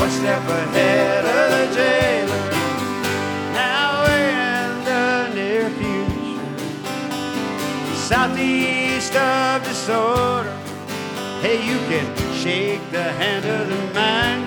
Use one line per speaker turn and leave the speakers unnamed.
one step ahead of the jailer. Now in the near future, southeast of disorder, hey, you can shake the hand of the man